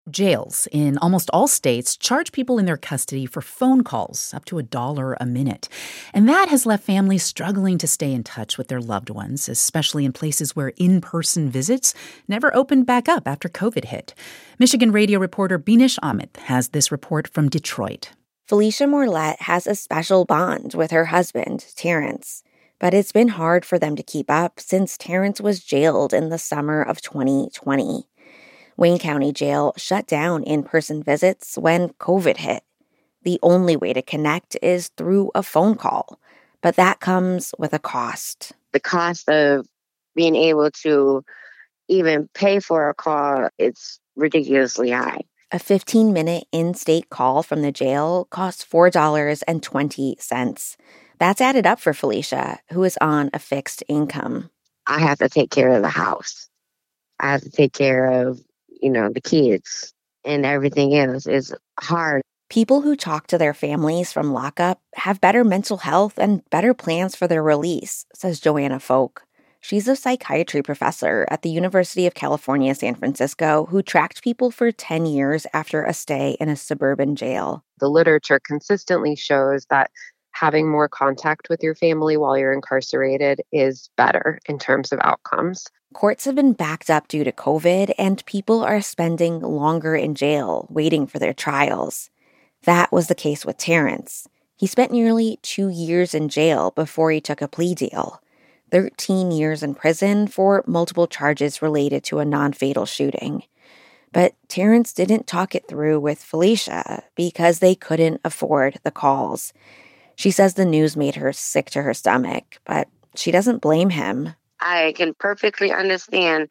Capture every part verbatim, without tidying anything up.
Jails in almost all states charge people in their custody for phone calls up to a dollar a minute. And that has left families struggling to stay in touch with their loved ones, especially in places where in-person visits never opened back up after COVID hit. Michigan radio reporter Binish Ahmed has this report from Detroit. Felicia Morlett has a special bond with her husband, Terrence. But it's been hard for them to keep up since Terrence was jailed in the summer of twenty twenty. Wayne County Jail shut down in-person visits when COVID hit. The only way to connect is through a phone call, but that comes with a cost. The cost of being able to even pay for a call, it's ridiculously high. A fifteen-minute in-state call from the jail costs four dollars and twenty cents. That's added up for Felicia, who is on a fixed income. I have to take care of the house. I have to take care of you know, the kids and everything else is hard. People who talk to their families from lockup have better mental health and better plans for their release, says Joanna Folk. She's a psychiatry professor at the University of California, San Francisco, who tracked people for ten years after a stay in a suburban jail. The literature consistently shows that having more contact with your family while you're incarcerated is better in terms of outcomes. Courts have been backed up due to COVID, and people are spending longer in jail waiting for their trials. That was the case with Terrence. He spent nearly two years in jail before he took a plea deal. thirteen years in prison for multiple charges related to a non-fatal shooting. But Terrence didn't talk it through with Felicia because they couldn't afford the calls. She says the news made her sick to her stomach, but she doesn't blame him. I can perfectly understand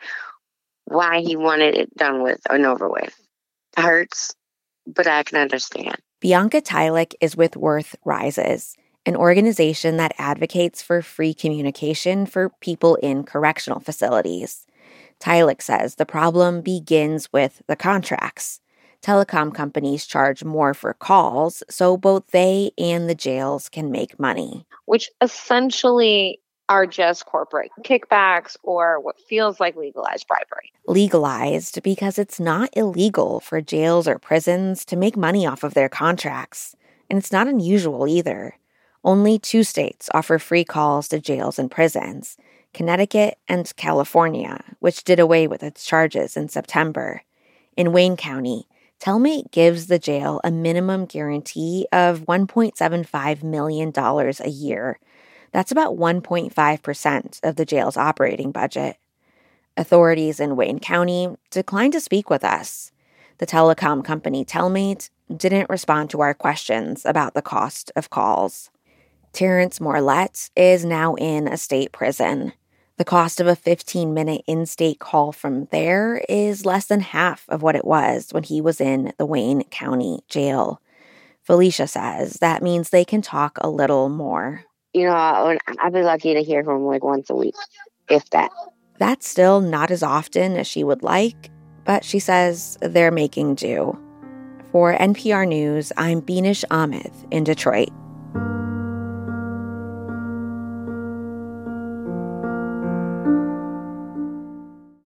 why he wanted it done with and over with. It hurts, but I can understand. Bianca Tylik is with Worth Rises, an organization that advocates for free communication for people in correctional facilities. Tylik says the problem begins with the contracts. Telecom companies charge more for calls, so both they and the jails can make money. Which essentially are just corporate kickbacks or what feels like legalized bribery. Legalized because it's not illegal for jails or prisons to make money off of their contracts. And it's not unusual either. Only two states offer free calls to jails and prisons, Connecticut and California, which did away with its charges in September. In Wayne County, Telmate gives the jail a minimum guarantee of one point seven five million dollars a year. That's about one point five percent of the jail's operating budget. Authorities in Wayne County declined to speak with us. The telecom company Telmate didn't respond to our questions about the cost of calls. Terrence Morlett is now in a state prison. The cost of a fifteen-minute in-state call from there is less than half of what it was when he was in the Wayne County Jail. Felicia says that means they can talk a little more. You know, I'd be lucky to hear from him like once a week, if that. That's still not as often as she would like, but she says they're making do. For N P R News, I'm Binish Ahmed in Detroit.